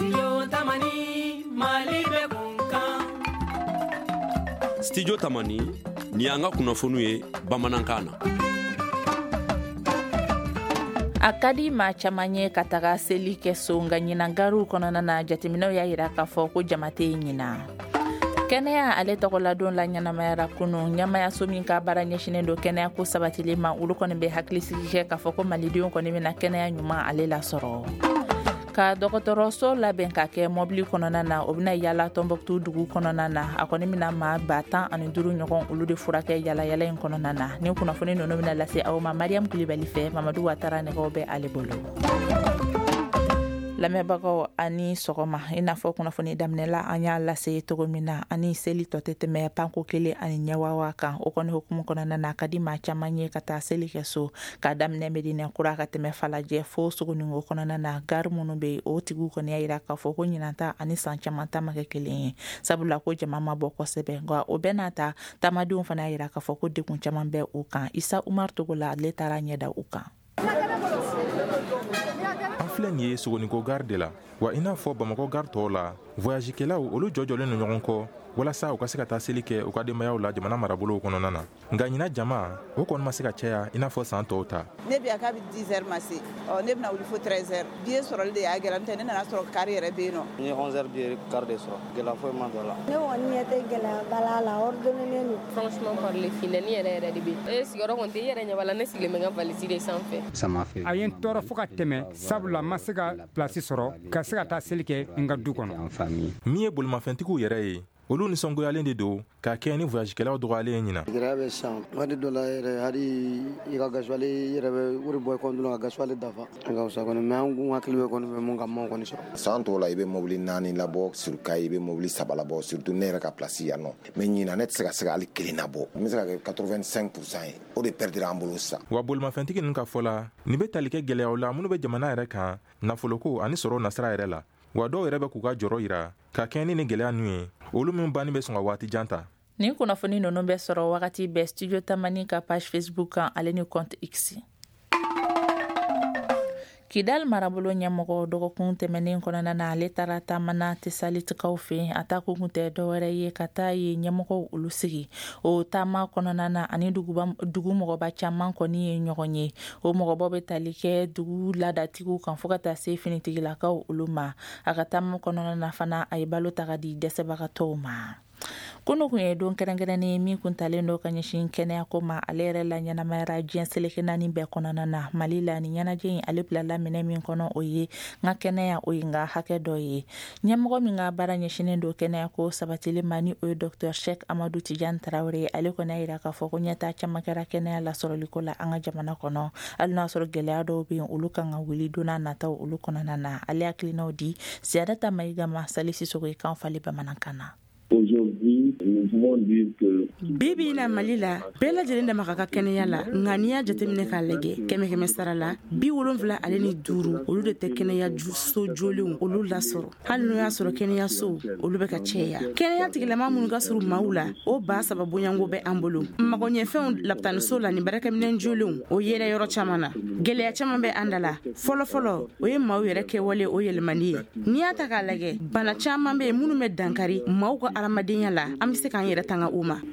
Studio Tamani ni an ka kunnafoniw ye bamanankan na. A ka di maa caman ye ka taga seli kɛ so nga ɲinangaruw kɔnɔna na jateminɛw y'a yira k'a fɔ ko jama tɛ ɲina. Kɛnɛya ale tɔgɔladon la ɲɛnamayara kunu ɲamayaso min ka baara ɲɛsinen don kɛnɛya ko sabatili ma olu kɔni bɛ hakilisigi kɛ k'a fɔ ko malidenw kɔni bɛna kɛnɛya ɲuman ale lasɔrɔ. Ka dɔgɔtɔrɔso labɛn ka kɛ mɔbili kɔnɔna na o bɛna yala Tɔnbɔkutu dugu kɔnɔna na a kɔni bɛna maa 15 ɲɔgɔn olu de furakɛ yala in kɔnɔna na ni kunnafoni ninnu bɛna lase aw ma Mariam Kulibali fɛ Mamadu Watara nɛgɛw bɛ ale bolo. Lamɛnbagaw ani sɔgɔma i n'a fɔ kunnafoni daminɛla an y'a lase cogo min na ani seli tɔ tɛ tɛmɛ panko kelen ani ɲɛwawa kan o kɔni hukumu kɔnɔna na ka di maa caman ye ka taa seli kɛ so ka daminɛ Medina kura ka tɛmɛ Falajɛ fo Sogoningo kɔnɔna na gari minnu bɛ o tigiw kɔni y'a yira k'a fɔ ko ɲinanta ani san caman ta ma kɛ kelen ye sabula ko jama ma bɔ kosɛbɛ nka o bɛɛ n'a ta taamadenw fana y'a yira k'a fɔ ko degun caman bɛ u kan Isa Umar Togola ale taara ɲɛda u kan. An filɛ nin ye Sogoningo gare de la wa i n'a fɔ Bamakɔ gare tɔw la voyagekɛlaw olu jɔjɔlen no ɲɔgɔn kɔ walasa u ka se ka taa seli kɛ u ka denbayaw la jamana marabolow kɔnɔna na nka ɲina jama o kɔni ma se ka caya i n'a fɔ san tɔw ta. Ne bɛ ka 10 heures ma se ne bɛna wuli fo 13 heures biye sɔrɔli de y'a gɛlɛya ntɛ ne nana sɔrɔ kari yɛrɛ bɛ yen nɔ. Ni 11 heures biye kari de sɔrɔ gɛlɛya foyi ma dɔ la. Ne kɔni ɲɛ tɛ gɛlɛya bala la ordonné don. Franchement parler finɛni yɛrɛ de bɛ sigiyɔrɔ kɔni tɛ i yɛrɛ ɲɛ b'a la ne sigilen bɛ n ka valise de sanfɛ. A ye n tɔɔrɔ fo ka tɛmɛ sabula ma se ka place sɔrɔ ka se ka taa seli kɛ n ka du kɔnɔ. Min ye bolimafɛntigiw yɛrɛ ye olu nisɔngoyalen de don ka kɛ ni voyagekɛlaw dɔgɔyalen ɲina. Gɛlɛya bɛ san waati dɔ la yɛrɛ hali i ka gasoil yɛrɛ bɛ wari bɔ i kɔnɔ ka gasoil dafa an ka fisa kɔni mais an kun hakili bɛ kɔni bɛ mun ka maaw kɔni sɔrɔ. San tɔw la i bɛ mobili 4 labɔ sur Kayi i bɛ mobili 3 labɔ surtout ne yɛrɛ ka place yan nɔ mais ɲina ne tɛ se ka se hali kelen labɔ n bɛ se ka kɛ 85% ye o de perdre an bolo sisan. Wa bolimafɛntigi ninnu ka fɔ la nin bɛ tali kɛ gɛlɛyaw la minnu bɛ jamana yɛrɛ kan nafoloko ani sɔrɔ nasira yɛrɛ la wa dɔw yɛrɛ bɛ k'u ka jɔrɔ yira ka kɛ ni gɛlɛya ninnu ye olu min banni bɛ sɔn ka waati jan ta. Nin kunnafoni ninnu bɛ sɔrɔ wagati bɛɛ Studio Tamani ka page Facebook kan ale ni compte X. Kidal marabolo ɲɛmɔgɔ dɔgɔkun tɛmɛnen kɔnɔna na ale taara taamana Tesalitikaw fɛ a taa kun tɛ dɔwɛrɛ ye ka taa ye ɲɛmɔgɔw olu sigi o taama kɔnɔna na ani dugu mɔgɔba caman kɔni ye ɲɔgɔn ye o mɔgɔbɔ bɛ tali kɛ dugu ladatigiw kan fo ka taa se finitigilakaw olu ma a ka taama kɔnɔna na fana a ye balo ta ka di dɛsɛbagatɔw ma. Kunu kun ye don kɛrɛnkɛrɛnnen min kun talen don ka ɲɛsin kɛnɛya ko ma ale yɛrɛ la ɲɛnamayara diɲɛ seleke naani bɛɛ kɔnɔna na Mali la ni ɲɛnajɛ in ale bilala minɛ min kɔnɔ o ye n ka kɛnɛya o ye n ka hakɛ dɔ ye ɲɛmɔgɔ min ka baara ɲɛsinen don kɛnɛya ko sabatili ma ni o ye Dr Sheikh Amadou Tidiane Traoré ale kɔni y'a yira k'a fɔ ko ɲɛtaa caman kɛra kɛnɛya lasɔrɔliko la an ka jamana kɔnɔ hali n'a sɔrɔ gɛlɛya dɔw bɛ yen olu kan ka wuli don n'a nataw olu kɔnɔna na ale hakilinaw di Ziyadata Mayiga ma Sali Sisogo ye kan fali bamanankan na. Bibi ina Mali la bɛɛ lajɛlen dama ka kɛnɛya la nka n'i y'a jateminɛ k'a lajɛ 100 sara la 75 olu de tɛ kɛnɛya so jolenw olu lasɔrɔ hali n'o y'a sɔrɔ kɛnɛyaso olu bɛ ka cɛya kɛnɛya tigilama minnu ka surun maaw la o ba saba bonyango bɛ an bolo magoɲɛfɛnw lapitaniso la ni baarakɛminɛn jolenw o yɛrɛ yɔrɔ caman na gɛlɛya caman bɛ an da la fɔlɔfɔlɔ o ye maaw yɛrɛ kɛwale o yɛlɛmani ye n'i y'a ta k'a lajɛ bana caman bɛ yen minnu bɛ dankari maaw ka adamadenya la an bɛ se k'an yɛrɛ tanga u ma.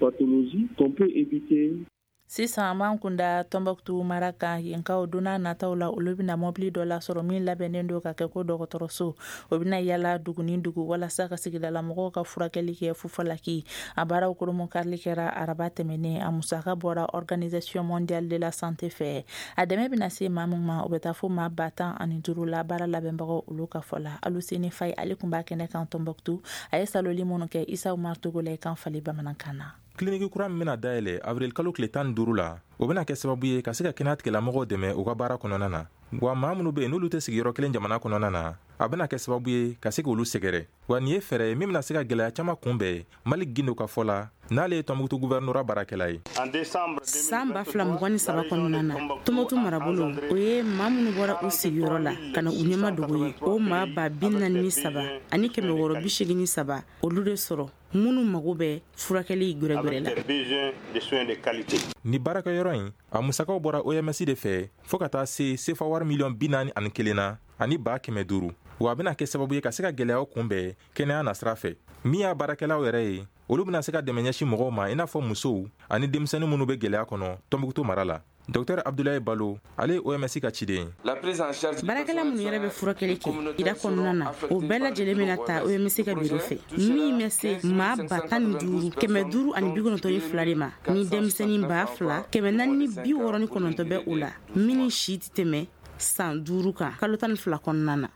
Sisan b'an kunda Tɔnbɔkutu mara kan yen ka o donna nataw la olu bɛna mɔbili dɔ la sɔrɔ min labɛnnen don ka kɛ ko dɔgɔtɔrɔso o bɛna yala dugu ni dugu walasa ka sigidala mɔgɔw ka furakɛli kɛ fufalaki a baaraw koromo karili kɛra araba tɛmɛnen a musaka bɔra Organisation Mondiale de la Santé fɛ a dɛmɛ bɛna se maa min ma o bɛ taa fo maa 15 la baara labɛnbagaw olu ka fɔ la Aluseni Faye ale kun b'a kɛnɛ kan Tɔnbɔkutu a ye saloli minnu kɛ Isa Umar Togola kan fali bamanankan na. Kiliniki kura min bɛna dayɛlɛ avril kalo tile 15 la o bɛna kɛ sababu ye ka se ka kɛnɛya tigilamɔgɔw dɛmɛ u ka baara kɔnɔna na wa maa minnu bɛ yen n'olu tɛ sigiyɔrɔ kelen jamana kɔnɔna na a bɛna kɛ sababu ye ka se k'olu sɛgɛrɛ wa nin ye fɛɛrɛ ye min bɛna se ka gɛlɛya caman kunbɛn Mali Gindo ka fɔ la n'ale ye Tɔnbɔkutu gouvernorat baarakɛla ye. San 2023 kɔnɔna na Tɔnbɔkutu marabolo o ye maa minnu bɔra u sigiyɔrɔ la ka na u ɲɛma dogo ye o maa 43 ani 683 olu de sɔrɔ minnu mago bɛ furakɛli gwɛrɛgwɛrɛ la. Ni baarakɛyɔrɔ in a musakaw bɔra OMS de fɛ fo ka taa se CFA wari miliyɔn 41 na ani 500,000 wa a bena kɛ sababu ye ka se ka gwɛlɛyaw kunbɛn kɛnɛya na sira fɛ. Min y'a baarakɛlaw yɛrɛ ye, olu bena se ka dɛmɛ ɲɛsi mɔgɔw ma i n'a fɔ musow ani denmisɛnnin minnu be gwɛlɛya kɔnɔ Tɔnbukutu mara la. Dr Abdoulaye Balo, ale ye OMS ka ciden. Baarakɛla minnu yɛrɛ bɛ furakɛli kɛ ida kɔnɔna na, o bɛɛ lajɛlen bena ta OMS ka biro fɛ. Min bɛ se maa 15,000, 592 de ma, ni denmisɛnnin 2,000, 469 bɛ o la, min si tɛ tɛmɛ san 5 kan kalo 12 kɔnɔna na.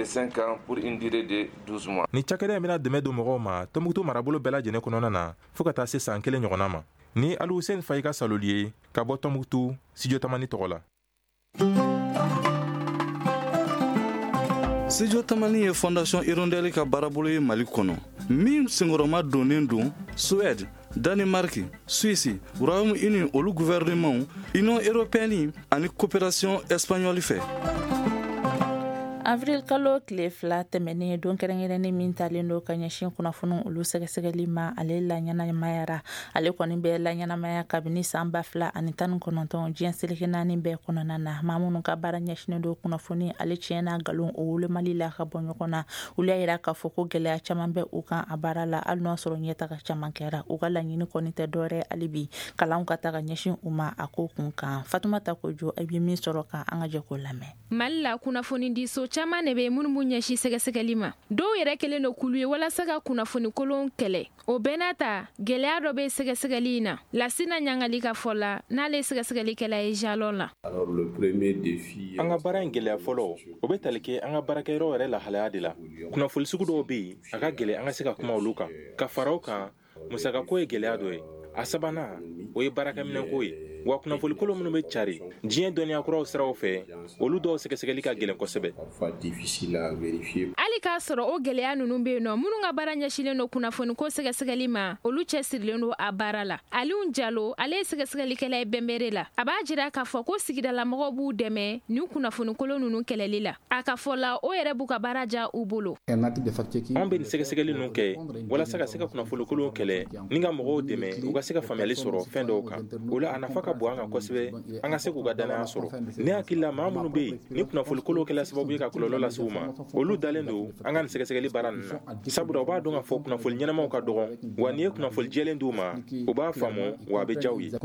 Ni cakɛda bena dɛmɛ don mɔgɔw ma Tɔnbukutu marabolo bɛɛ lajɛlen kɔnɔna na fo ka taa se san 1 ɲɔgɔnna ma. Ni Ali Hussein Faye ka saloli ye ka bɔ Tɔnbukutu, Studio Tamani tɔgɔ la. Studio Tamani ye Fondation Hirondelle ka baarabolo ye Mali kɔnɔ. Min senkɔrɔma donnen don Suède, Danemark, Suisse, Royaume-Uni olu gouvernement, Union européenne ani coopération espagnole fɛ. Avril kalo tile 2 tɛmɛnen don kɛrɛnkɛrɛnnen min talen don ka ɲɛsin kunnafoni olu sɛgɛsɛgɛli ma ale la ɲɛnamayara. Ale kɔni bɛ la ɲɛnamaya kabini san 2019 diɲɛ seleke 4 bɛɛ kɔnɔna na. Maa minnu ka baara ɲɛsinen don kunnafoni ale tiɲɛna nkalon o wolomali la ka bɔ ɲɔgɔn na. Olu y'a yira k'a fɔ ko gɛlɛya caman bɛ u kan a baara la hali n'o sɔrɔ ɲɛtaga caman kɛra. U ka laɲini kɔni tɛ dɔwɛrɛ hali bi kalanw ka taga ɲɛsin u ma a ko kun kan. Fatumata Kojo a bɛ min sɔrɔ kan an ka jɛ k'o lamɛn. Mali la kunnafoni di so caman ne be munun b'u ɲɛsi sɛgɛsɛgɛli ma. Dɔw yɛrɛ kelen do kulu ye walasa ka kunnafoni kolon kɛlɛ. O bɛɛ n'a ta gɛlɛya dɔ be sɛgɛsɛgɛli in na. Lasina ɲangali ka fɔ la n'ale sɛgɛsɛgɛlikɛla ye jalon la. An ka baara in gɛlɛya fɔlɔ o be tali kɛ an ka baarakɛyɔrɔ yɛrɛ lahalaya de la. Kunnafoni sugu dɔw be yen a ka gɛlɛ an ka se ka kuma olu kan. Ka fara o kan musakako ye gɛlɛya dɔ ye. A sabanan o ye baarakɛminɛnko ye. Wa kunnafoni kolon minnu be cari diɲɛ dɔnniyakuraw siraw fɛ olu dɔw sɛgɛsɛgɛli ka gɛlɛn kosɛbɛ. Ali k'a sɔrɔ o gɛlɛya ninnu be yen nɔ minnu ka baara ɲɛsilen do kunnafoni ko sɛgɛsɛgɛli ma olu cɛ sirilen do a baara la. Aliu Jalo ale ye sɛgɛsɛgɛlikɛla ye Bɛnbɛre la. A b'a jira k'a fɔ ko sigidalamɔgɔw b'u dɛmɛ ni kunnafoni kolon ninnu kɛlɛli la. A ka fɔ la o yɛrɛ b'u ka baara ja u bolo. An bɛ nin sɛgɛsɛgɛli ninnu kɛ walasa ka se ka kunnafoni kolon kɛlɛ ni ka mɔgɔw dɛmɛ u ka se ka faamuyali sɔrɔ fɛn dɔw kan. O la a nafa ka bon an kan kosɛbɛ an ka se k'u ka danaya sɔrɔ. Ne hakili la maa minnu be yen ni kunnafoni kolon kɛla sababu ye ka kɔlɔlɔ lase u ma olu dalen do an ka nin sɛgɛsɛgɛli baara ninnu na. Sabula u b'a dɔn k'a fɔ kunnafoni ɲɛnamaw ka dɔgɔn wa n'i ye kunnafoni jɛlen d'u ma u b'a faamu wa a bɛ diya u ye.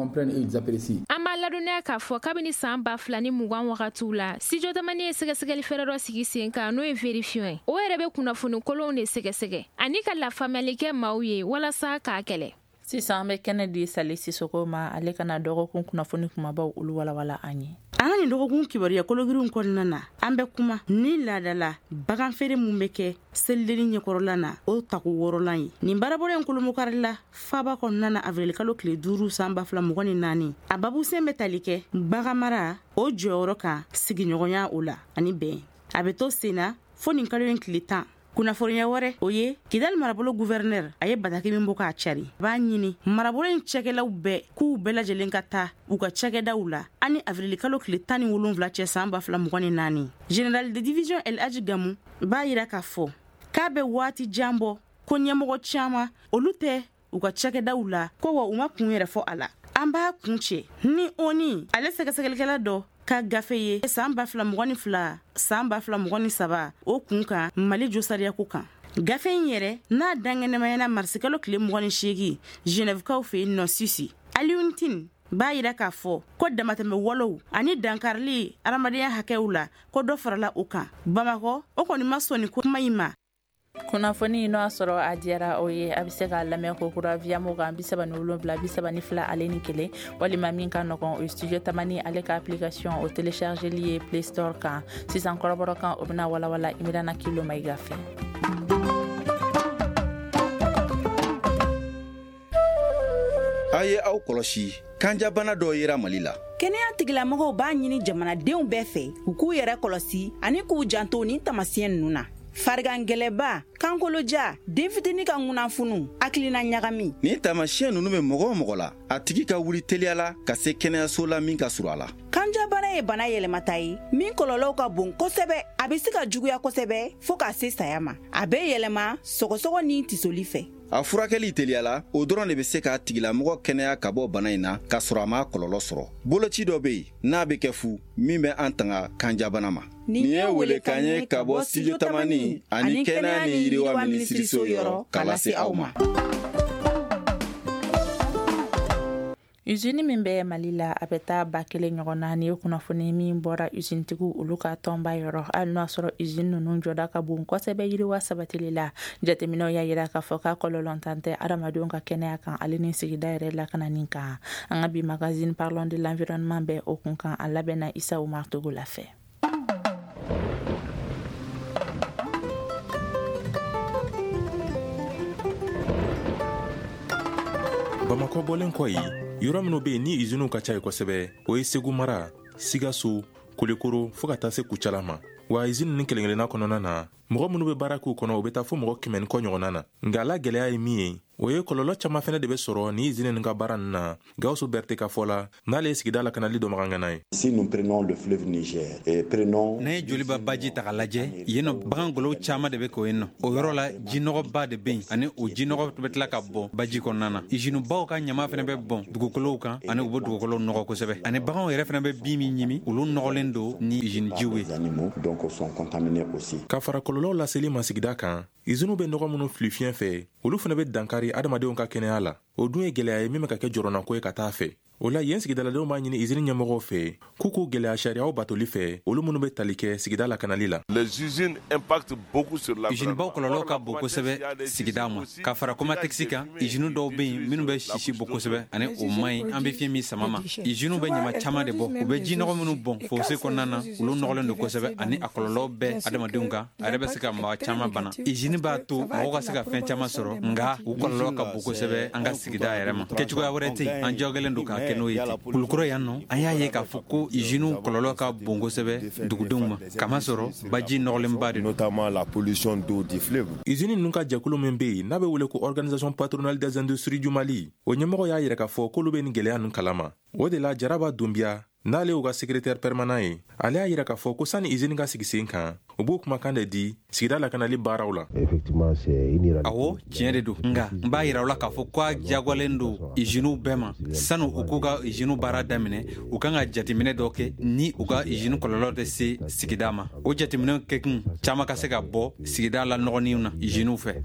An b'a ladɔnniya k'a fɔ kabini san 2020 wagatiw la Studio Tamani ye sɛgɛsɛgɛli fɛrɛ dɔ sigi sen kan n'o ye Verifion ye. O yɛrɛ bɛ kunnafoni kolonw de sɛgɛsɛgɛ ani ka lafaamuyali kɛ maaw ye walasa k'a kɛlɛ. Sisan an bɛ kɛnɛ di Sali Sisoko ma ale kana dɔgɔkun kunnafoni kumabaw olu walawala an ye. An ka nin dɔgɔkun kibaruya kologirinw kɔnɔna na an bɛ kuma ni laadala bagan feere mun bɛ kɛ selideni ɲɛkɔrɔla na o taku 6lan ye. Nin baarabolo in kolomokari la faba kɔnɔna na avril kalo tile 5 san 2024 a babu sen bɛ tali kɛ bagan mara o jɔyɔrɔ kan sigiɲɔgɔnya o la ani bɛn. A bɛ to sen na fo nin kalo in tile 10. Kunnafoniya wɛrɛ o ye Kidali marabolo gouverneur a ye bataki min bɔ k'a cari. B'a ɲini marabolo in cɛkɛlaw bɛɛ k'u bɛɛ lajɛlen ka taa u ka cɛkɛdaw la ani avril kalo tile 17 cɛ san 2024. Général de division El Hadji Gamu b'a yira k'a fɔ k'a bɛ waati jan bɔ ko ɲɛmɔgɔ caman olu tɛ u ka cɛkɛdaw la ko wa u ma kun yɛrɛ fɔ a la. An b'a kun cɛ ni ONU ale sɛgɛsɛgɛlikɛla dɔ ka gafe ye san 2022 san 2023 o kun kan Mali josariya ko kan. Gafe in yɛrɛ n'a dangɛnɛmayana marisi kalo tile 28 Genèvekaw fɛ yen nɔ Sisi. Alioune b'a yira k'a fɔ ko damatɛmɛ wɔlɔw ani dankarili adamadenya hakɛw la ko dɔ farala o kan. Bamakɔ o kɔni ma sɔn nin kuma in ma. Kunnafoni n'o sɔrɔ a diyara o ye a bɛ se k'a lamɛn ko kura via mogan 37 32 ale ni 1 walima min ka nɔgɔn o Studio Tamani ale ka application o téléchargeli ye Play Store kan sisan kɔrɔbɔrɔ kan o bɛna walawala Imirana Kilo Mayiga fɛ. A ye aw kɔlɔsi kanjabana dɔ yera Mali la. Kɛnɛya tigilamɔgɔw b'a ɲini jamanadenw bɛɛ fɛ u k'u yɛrɛ kɔlɔsi ani k'u janto ni tamasiyɛn ninnu na. Farigan gɛlɛba, kankoloja, den fitini ka ŋunafunu, hakilina ɲagami. Ni tamasiyɛn ninnu bɛ mɔgɔ o mɔgɔ la, a tigi ka wuli teliya la ka se kɛnɛyaso la min ka surun a la. Kanjabana ye bana yɛlɛmata ye min kɔlɔlɔw ka bon kosɛbɛ, a bɛ se ka juguya kosɛbɛ fo ka se saya ma. A bɛ yɛlɛma sɔgɔsɔgɔ ni tisoli fɛ. a furakɛli teliyala o dɔrɔn de be se k'a tigilamɔgɔ kɛnɛya ka bɔ bana in na k'a sɔrɔ a ma kɔlɔlɔ sɔrɔ. Boloci dɔ be yen n'a be kɛ fu min bɛ an tanga kanjabana ma. Nin ye welekan ye ka bɔ studio tamani ani kɛnɛya ni yiriwa minisiriso yɔrɔ k'a lase aw ma. Usine min bɛ Mali la a bɛ taa 1,000 ɲɔgɔn na ni kunnafoni min bɔra usinetigiw olu ka tɔnba yɔrɔ hali n'a sɔrɔ usine ninnu jɔda ka bon kosɛbɛ yiriwa sabatili la. Jateminɛw y'a yira k'a fɔ k'a kɔlɔlɔntan tɛ adamadenw ka kɛnɛya kan ale ni sigida yɛrɛ lakanani kan. An ka bi magazine Parlons de l'environnement bɛ o kun kan a labɛnna Isa Umar Togo la fɛ. Bamako bɔlen kɔ yen yɔrɔ minnu be yen ni iziniw ka ca ye kosɛbɛ o ye Segu mara, Sigaso, Kulekoro fo ka taa se Kucala ma. Wa izini ni kelenkelenna kɔnɔna na mɔgɔ minnu be baara k'u kɔnɔ o be taa fo mɔgɔ 100 kɔ ɲɔgɔnna na. Nga la gɛlɛya ye min ye o ye kɔlɔlɔ caman fɛnɛ de be sɔrɔ ni izini nin ka baara nin na. Gawusu Berete ka fɔ la n'ale ye sigida la kanali dɔ magangana ye. Si nous prenons le fleuve Niger et prenons n'a ye joliba baji ta ka lajɛ yen nɔ bagangolow caman de be k'o yen nɔ o yɔrɔ la jinɔgɔba de be yen ani o jinɔgɔ be tila ka bɔ baji kɔnɔna na izinubaw ka ɲama fɛnɛ bɛ bɔn dugukolow kan ani u be dugukolow nɔgɔ kosɛbɛ ani baganw yɛrɛ fɛnɛ bɛ bin min ɲimi olu nɔgɔlen don ni izinijiw ye donc sont contaminés aussi. Ka fara kɔlɔlɔw laseli ma sigida kan iziniw be nɔgɔ minnu fili fiɲɛ fɛ olu fɛnɛ be dankari adamadenw ka kɛnɛya la. O dun ye gɛlɛya ye min bɛ ka kɛ jɔrɔnako ye ka taa fɛ. O la yen sigidaladenw b'a ɲini izini ɲɛmɔgɔw fɛ k'u k'u gɛlɛya sariyaw batoli fɛ olu minnu be tali kɛ sigida la kanali la. Les usines impactent beaucoup sur la izinibaw kɔlɔlɔ ka bon kosɛbɛ sigida ma ka fara komatɛkisi kan izini dɔw be yen minnu bɛ sisi bɔ kosɛbɛ ani o man ɲi an be fiɲɛ min sama ma iziniw bɛ ɲama caman de bɔ u bɛ jinɔgɔ minnu bɔn fose kɔnɔna na olu nɔgɔlen don kosɛbɛ ani a kɔlɔlɔ bɛ adamadenw kan a yɛrɛ bɛ se ka maa caman bana izini b'a to mɔgɔw ka se ka fɛn caman sɔrɔ nga u kɔlɔlɔ ka bon kosɛbɛ an ka sigida yɛrɛ ma kɛcogoya wɛrɛ tɛ yen an jagɛlen don k'a kɛ n'o ye Kulukoro yan nɔ an y'a ye k'a fɔ ko iziniw kɔlɔlɔ ka bon kosɛbɛ dugudenw ma kamasɔrɔ baji nɔgɔlenba de notamment la pollution d'eau du fleuve. Izini ninnu ka jɛkulu min be yen n'a be wele ko Organisation Patronale des Industries du Mali o ɲɛmɔgɔ y'a yira k'a fɔ k'olu be nin gɛlɛya nin kalama. O de la Jaraba Dunbiya n'ale y'u ka secrétaire permanent ye ale y'a yira k'a fɔ ko sani izini ka sigi sen kan u b'u kumakan de di sigida lakanali baaraw la. Awɔ tiɲɛ de don nga n b'a yira u la k'a fɔ ko a diyagoyalen don iziniw bɛɛ ma sani u k'u ka iziniw baara daminɛ u kan ka jateminɛ dɔ kɛ ni u ka izini kɔlɔlɔ tɛ se sigida ma o jateminɛ kɛkun caman ka se ka bɔ sigida la nɔgɔninw na iziniw fɛ.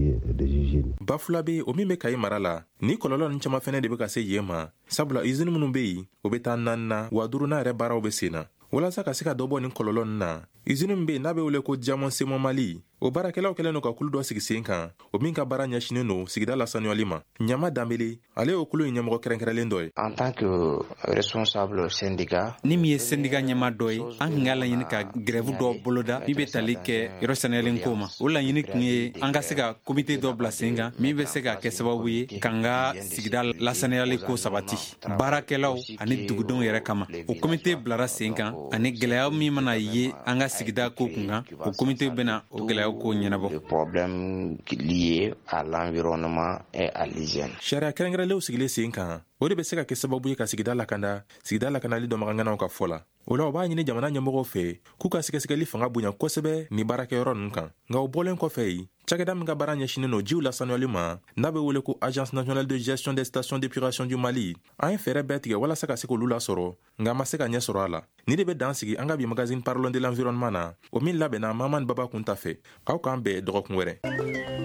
Bafula be o min be Kayi mara la ni kɔlɔlɔ nin caman fɛnɛ de be ka se yen ma sabula izini minnu be yen o be taa 4 na wa 5 na yɛrɛ baaraw be sen na. Walasa ka se ka dɔ bɔ nin kɔlɔlɔ nin na izini min be yen n'a be wele ko Diamond Semo Mali o baarakɛlaw kɛlen no ka kulu dɔ sigi sen kan o min ka baara ɲɛsinen no sigida lasanuyali ma. Ɲama Danbele ale y'o kulu in ɲɛmɔgɔ kɛrɛnkɛrɛnlen dɔ ye. En tant que responsable syndicat ni min ye syndicat ɲɛma dɔ ye an kun k'a laɲini ka grève dɔ boloda min be tali kɛ yɔrɔ sanuyalen ko ma o laɲini kun ye an ka se ka komite dɔ bila sen kan min be se ka kɛ sababu ye k'an ka sigida lasanuyali ko sabati baarakɛlaw ani dugudenw yɛrɛ kama o komite bilara sen kan ani gɛlɛya min mana ye an ka sigida ko kun kan o komite bena o gɛlɛya ko ɲɛnabɔ. Le problème lié à l'environnement et à l'hygiène. Sariya kɛrɛnkɛrɛnlenw sigilen sen kan o de be se ka kɛ sababu ye ka sigida lakanda sigida lakanali dɔ maganganaw ka fɔ la. O la o b'a ɲini jamana ɲɛmɔgɔw fɛ k'u ka sɛgɛsɛgɛli fanga bonya kosɛbɛ ni baarakɛyɔrɔ ninnu kan. Nga o bɔlen kɔfɛ yen cakɛda min ka baara ɲɛsinen no jiw lasanuyali ma n'a be wele ko Agence nationale de gestion des stations d'épuration du Mali an ye fɛɛrɛ bɛɛ tigɛ walasa ka se k'olu lasɔrɔ nga ma se ka ɲɛ sɔrɔ a la. Ni de be dan sigi an ka bi magazine Parlons de l'environnement na o min labɛnna Maman Baba Kunta fɛ. Aw k'an bɛɛ dɔgɔkun wɛrɛ.